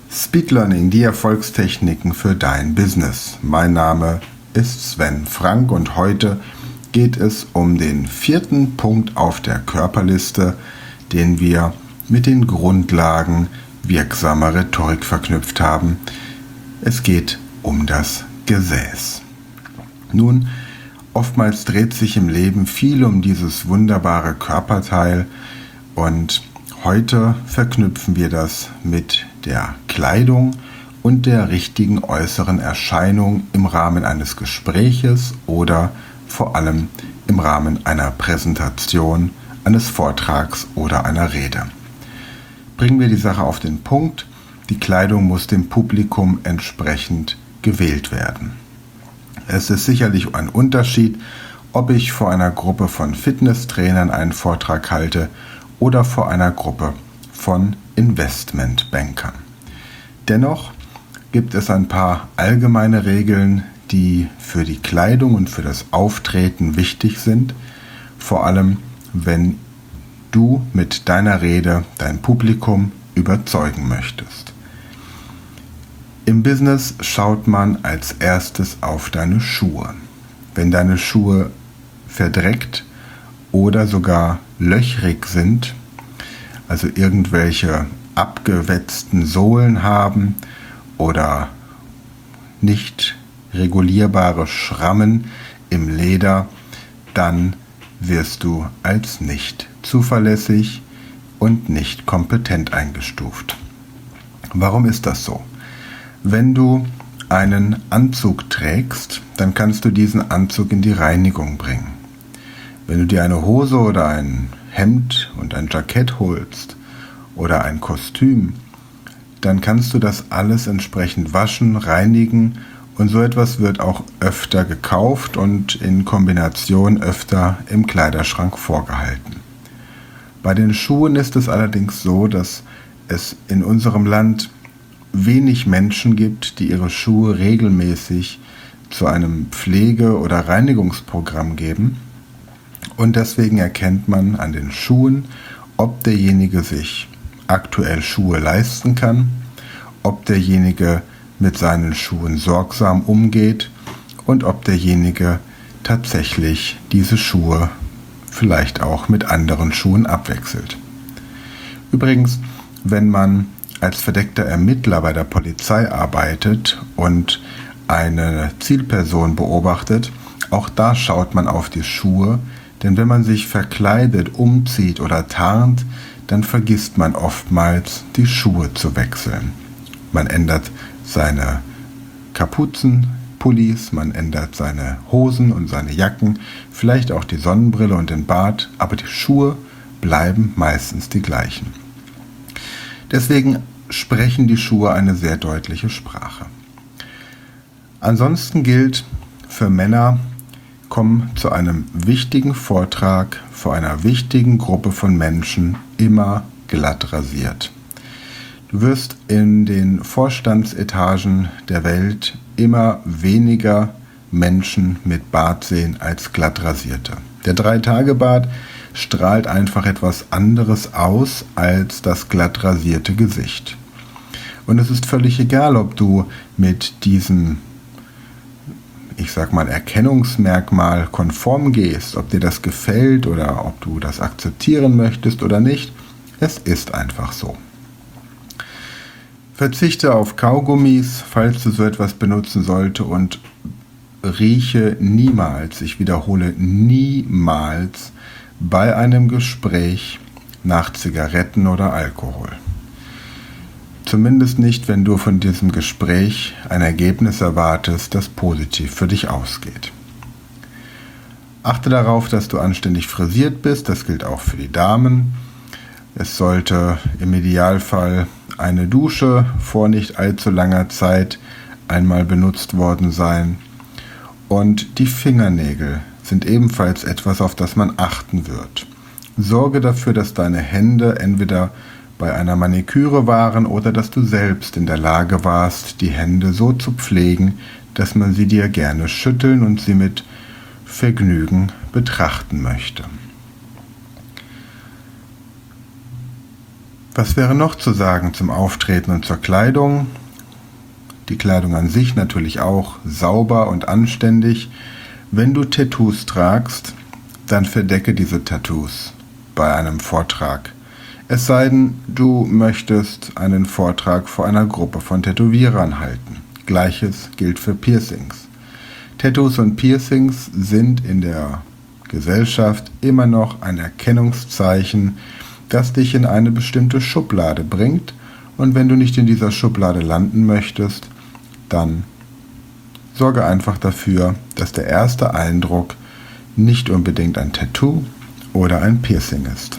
Speed Learning, die Erfolgstechniken für dein Business. Mein Name ist Sven Frank und heute geht es um den 4. Punkt auf der Körperliste, den wir mit den Grundlagen wirksamer Rhetorik verknüpft haben. Es geht um das Gesäß. Nun, oftmals dreht sich im Leben viel um dieses wunderbare Körperteil und heute verknüpfen wir das mit der Kleidung und der richtigen äußeren Erscheinung im Rahmen eines Gespräches oder vor allem im Rahmen einer Präsentation, eines Vortrags oder einer Rede. Bringen wir die Sache auf den Punkt: Die Kleidung muss dem Publikum entsprechend gewählt werden. Es ist sicherlich ein Unterschied, ob ich vor einer Gruppe von Fitnesstrainern einen Vortrag halte oder vor einer Gruppe von Investmentbankern. Dennoch gibt es ein paar allgemeine Regeln, die für die Kleidung und für das Auftreten wichtig sind, vor allem wenn du mit deiner Rede dein Publikum überzeugen möchtest. Im Business schaut man als erstes auf deine Schuhe. Wenn deine Schuhe verdreckt oder sogar löchrig sind, also irgendwelche abgewetzten Sohlen haben oder nicht regulierbare Schrammen im Leder, dann wirst du als nicht zuverlässig und nicht kompetent eingestuft. Warum ist das so? Wenn du einen Anzug trägst, dann kannst du diesen Anzug in die Reinigung bringen. Wenn du dir eine Hose oder ein Hemd und ein Jackett holst oder ein Kostüm, dann kannst du das alles entsprechend waschen, reinigen und so etwas wird auch öfter gekauft und in Kombination öfter im Kleiderschrank vorgehalten. Bei den Schuhen ist es allerdings so, dass es in unserem Land wenig Menschen gibt, die ihre Schuhe regelmäßig zu einem Pflege- oder Reinigungsprogramm geben. Und deswegen erkennt man an den Schuhen, ob derjenige sich aktuell Schuhe leisten kann, ob derjenige mit seinen Schuhen sorgsam umgeht und ob derjenige tatsächlich diese Schuhe vielleicht auch mit anderen Schuhen abwechselt. Übrigens, wenn man als verdeckter Ermittler bei der Polizei arbeitet und eine Zielperson beobachtet, auch da schaut man auf die Schuhe, denn wenn man sich verkleidet, umzieht oder tarnt, dann vergisst man oftmals, die Schuhe zu wechseln. Man ändert seine Kapuzen, Pullis, man ändert seine Hosen und seine Jacken, vielleicht auch die Sonnenbrille und den Bart, aber die Schuhe bleiben meistens die gleichen. Deswegen sprechen die Schuhe eine sehr deutliche Sprache. Ansonsten gilt für Männer: Komm zu einem wichtigen Vortrag vor einer wichtigen Gruppe von Menschen immer glatt rasiert. Du wirst in den Vorstandsetagen der Welt immer weniger Menschen mit Bart sehen als glatt rasierte. Der 3-Tage-Bart strahlt einfach etwas anderes aus als das glatt rasierte Gesicht. Und es ist völlig egal, ob du mit diesem, ich sag mal, Erkennungsmerkmal konform gehst, ob dir das gefällt oder ob du das akzeptieren möchtest oder nicht. Es ist einfach so. Verzichte auf Kaugummis, falls du so etwas benutzen solltest, und rieche niemals, ich wiederhole, niemals bei einem Gespräch nach Zigaretten oder Alkohol. Zumindest nicht, wenn du von diesem Gespräch ein Ergebnis erwartest, das positiv für dich ausgeht. Achte darauf, dass du anständig frisiert bist, das gilt auch für die Damen. Es sollte im Idealfall eine Dusche vor nicht allzu langer Zeit einmal benutzt worden sein. Und die Fingernägel sind ebenfalls etwas, auf das man achten wird. Sorge dafür, dass deine Hände entweder bei einer Maniküre waren oder dass du selbst in der Lage warst, die Hände so zu pflegen, dass man sie dir gerne schütteln und sie mit Vergnügen betrachten möchte. Was wäre noch zu sagen zum Auftreten und zur Kleidung? Die Kleidung an sich natürlich auch sauber und anständig. Wenn du Tattoos tragst, dann verdecke diese Tattoos bei einem Vortrag. Es sei denn, du möchtest einen Vortrag vor einer Gruppe von Tätowierern halten. Gleiches gilt für Piercings. Tattoos und Piercings sind in der Gesellschaft immer noch ein Erkennungszeichen, das dich in eine bestimmte Schublade bringt, und wenn du nicht in dieser Schublade landen möchtest, dann sorge einfach dafür, dass der erste Eindruck nicht unbedingt ein Tattoo oder ein Piercing ist.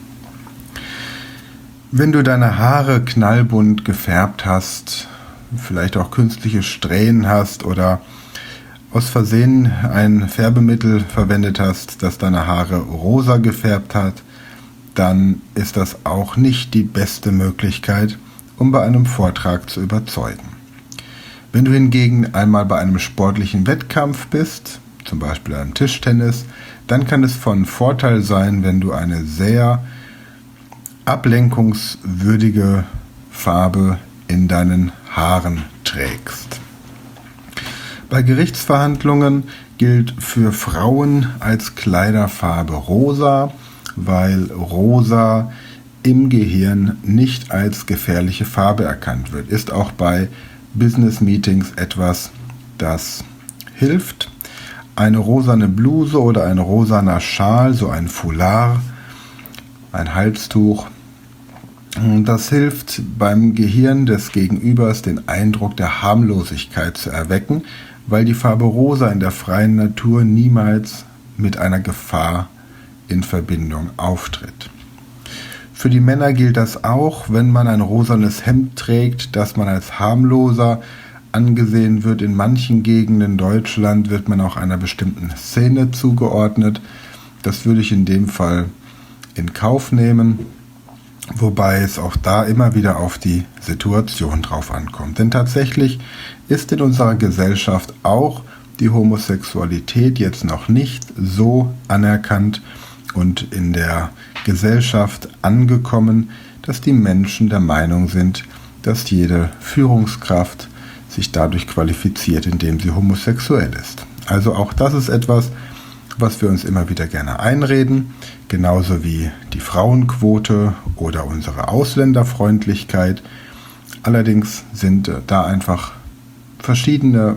Wenn du deine Haare knallbunt gefärbt hast, vielleicht auch künstliche Strähnen hast oder aus Versehen ein Färbemittel verwendet hast, das deine Haare rosa gefärbt hat, dann ist das auch nicht die beste Möglichkeit, um bei einem Vortrag zu überzeugen. Wenn du hingegen einmal bei einem sportlichen Wettkampf bist, zum Beispiel einem Tischtennis, dann kann es von Vorteil sein, wenn du eine sehr ablenkungswürdige Farbe in deinen Haaren trägst. Bei Gerichtsverhandlungen gilt für Frauen als Kleiderfarbe rosa, weil rosa im Gehirn nicht als gefährliche Farbe erkannt wird. Ist auch bei Business Meetings etwas, das hilft. Eine rosane Bluse oder ein rosaner Schal, so ein Foulard, ein Halstuch, das hilft beim Gehirn des Gegenübers den Eindruck der Harmlosigkeit zu erwecken, weil die Farbe rosa in der freien Natur niemals mit einer Gefahr in Verbindung auftritt. Für die Männer gilt das auch, wenn man ein rosanes Hemd trägt, dass man als harmloser angesehen wird. In manchen Gegenden Deutschland wird man auch einer bestimmten Szene zugeordnet. Das würde ich in dem Fall in Kauf nehmen, wobei es auch da immer wieder auf die Situation drauf ankommt. Denn tatsächlich ist in unserer Gesellschaft auch die Homosexualität jetzt noch nicht so anerkannt und in der Gesellschaft angekommen, dass die Menschen der Meinung sind, dass jede Führungskraft sich dadurch qualifiziert, indem sie homosexuell ist. Also auch das ist etwas, was wir uns immer wieder gerne einreden, genauso wie die Frauenquote oder unsere Ausländerfreundlichkeit. Allerdings sind da einfach verschiedene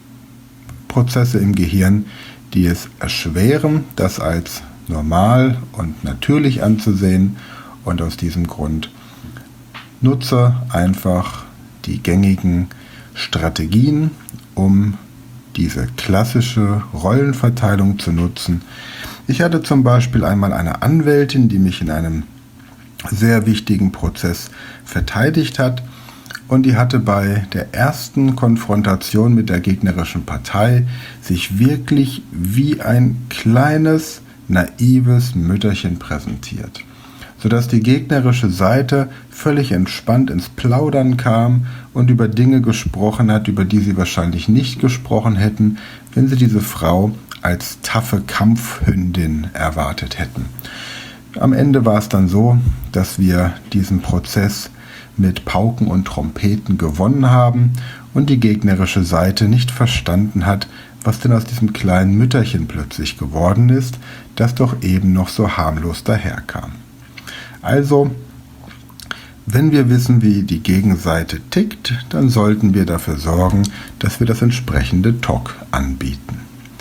Prozesse im Gehirn, die es erschweren, das als normal und natürlich anzusehen, und aus diesem Grund nutze einfach die gängigen Strategien, um diese klassische Rollenverteilung zu nutzen. Ich hatte zum Beispiel einmal eine Anwältin, die mich in einem sehr wichtigen Prozess verteidigt hat, und die hatte bei der ersten Konfrontation mit der gegnerischen Partei sich wirklich wie ein kleines, naives Mütterchen präsentiert, sodass die gegnerische Seite völlig entspannt ins Plaudern kam und über Dinge gesprochen hat, über die sie wahrscheinlich nicht gesprochen hätten, wenn sie diese Frau als taffe Kampfhündin erwartet hätten. Am Ende war es dann so, dass wir diesen Prozess mit Pauken und Trompeten gewonnen haben und die gegnerische Seite nicht verstanden hat, was denn aus diesem kleinen Mütterchen plötzlich geworden ist, das doch eben noch so harmlos daherkam. Also, wenn wir wissen, wie die Gegenseite tickt, dann sollten wir dafür sorgen, dass wir das entsprechende Talk anbieten.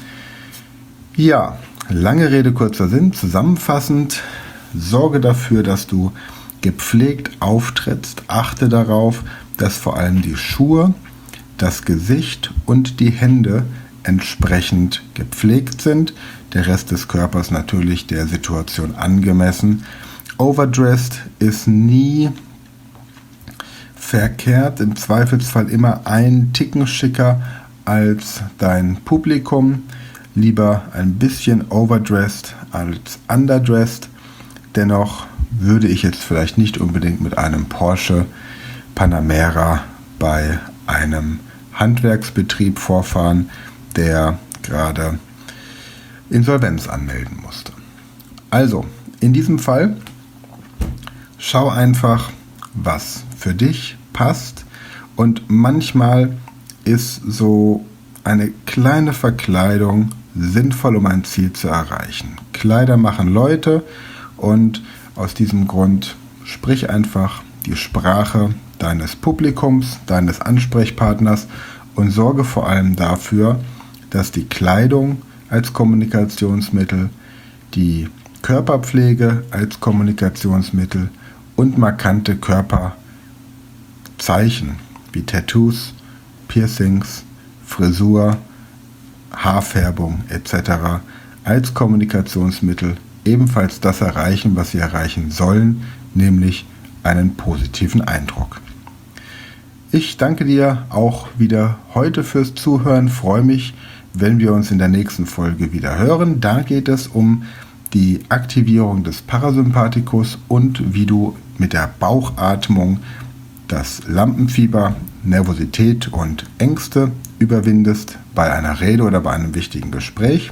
Ja, lange Rede, kurzer Sinn. Zusammenfassend, sorge dafür, dass du gepflegt auftrittst. Achte darauf, dass vor allem die Schuhe, das Gesicht und die Hände entsprechend gepflegt sind. Der Rest des Körpers natürlich der Situation angemessen. Overdressed ist nie verkehrt, im Zweifelsfall immer ein Ticken schicker als dein Publikum. Lieber ein bisschen overdressed als underdressed. Dennoch würde ich jetzt vielleicht nicht unbedingt mit einem Porsche Panamera bei einem Handwerksbetrieb vorfahren, der gerade Insolvenz anmelden musste. Also, in diesem Fall Schau einfach, was für dich passt, und manchmal ist so eine kleine Verkleidung sinnvoll, um ein Ziel zu erreichen. Kleider machen Leute, und aus diesem Grund sprich einfach die Sprache deines Publikums, deines Ansprechpartners und sorge vor allem dafür, dass die Kleidung als Kommunikationsmittel, die Körperpflege als Kommunikationsmittel und markante Körperzeichen wie Tattoos, Piercings, Frisur, Haarfärbung etc. als Kommunikationsmittel ebenfalls das erreichen, was sie erreichen sollen, nämlich einen positiven Eindruck. Ich danke dir auch wieder heute fürs Zuhören, freue mich, wenn wir uns in der nächsten Folge wieder hören. Da geht es um die Aktivierung des Parasympathikus und wie du mit der Bauchatmung das Lampenfieber, Nervosität und Ängste überwindest bei einer Rede oder bei einem wichtigen Gespräch.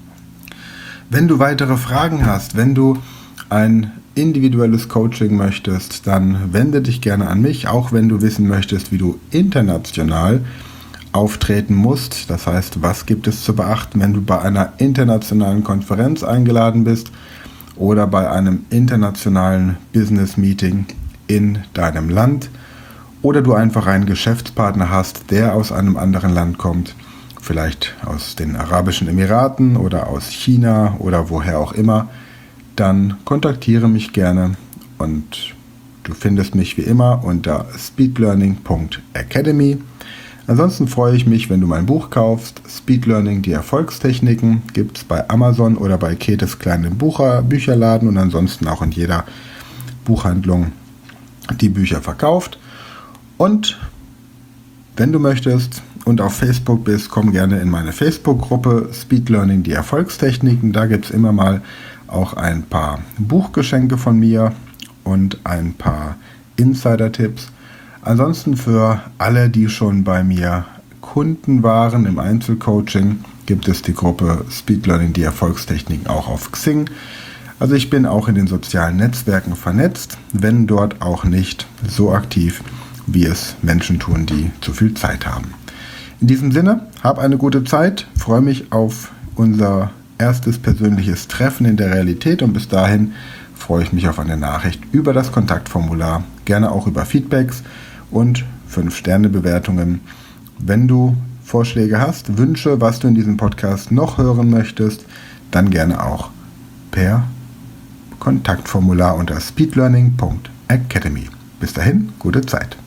Wenn du weitere Fragen hast, wenn du ein individuelles Coaching möchtest, dann wende dich gerne an mich, auch wenn du wissen möchtest, wie du international auftreten musst. Das heißt, was gibt es zu beachten, wenn du bei einer internationalen Konferenz eingeladen bist oder bei einem internationalen Business-Meeting in deinem Land oder du einfach einen Geschäftspartner hast, der aus einem anderen Land kommt, vielleicht aus den Arabischen Emiraten oder aus China oder woher auch immer, dann kontaktiere mich gerne und du findest mich wie immer unter speedlearning.academy. Ansonsten freue ich mich, wenn du mein Buch kaufst. Speed Learning, die Erfolgstechniken, gibt es bei Amazon oder bei Ketes kleinen Bücherladen und ansonsten auch in jeder Buchhandlung, die Bücher verkauft. Und wenn du möchtest und auf Facebook bist, komm gerne in meine Facebook-Gruppe Speed Learning, die Erfolgstechniken. Da gibt es immer mal auch ein paar Buchgeschenke von mir und ein paar Insider-Tipps. Ansonsten für alle, die schon bei mir Kunden waren im Einzelcoaching, gibt es die Gruppe Speed Learning, die Erfolgstechniken auch auf Xing. Also ich bin auch in den sozialen Netzwerken vernetzt, wenn dort auch nicht so aktiv, wie es Menschen tun, die zu viel Zeit haben. In diesem Sinne, hab eine gute Zeit, freue mich auf unser erstes persönliches Treffen in der Realität und bis dahin freue ich mich auf eine Nachricht über das Kontaktformular, gerne auch über Feedbacks und 5-Sterne-Bewertungen. Wenn du Vorschläge hast, Wünsche, was du in diesem Podcast noch hören möchtest, dann gerne auch per Kontaktformular unter speedlearning.academy. Bis dahin, gute Zeit.